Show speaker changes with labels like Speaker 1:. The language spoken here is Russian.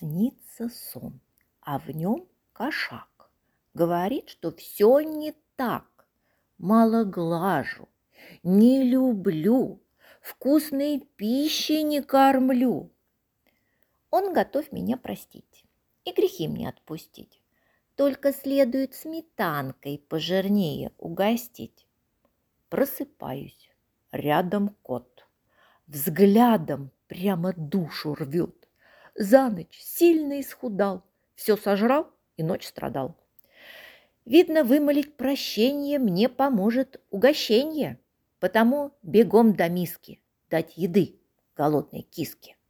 Speaker 1: снится сон, а в нем кошак. Говорит, что все не так. Мало глажу, не люблю, вкусной пищей не кормлю. Он готов меня простить и грехи мне отпустить. Только следует сметанкой пожирнее угостить. Просыпаюсь, рядом кот. Взглядом прямо душу рвет. За ночь сильно исхудал, все сожрал и ночь страдал. Видно, вымолить прощение мне поможет угощение, потому бегом до миски дать еды голодной киске.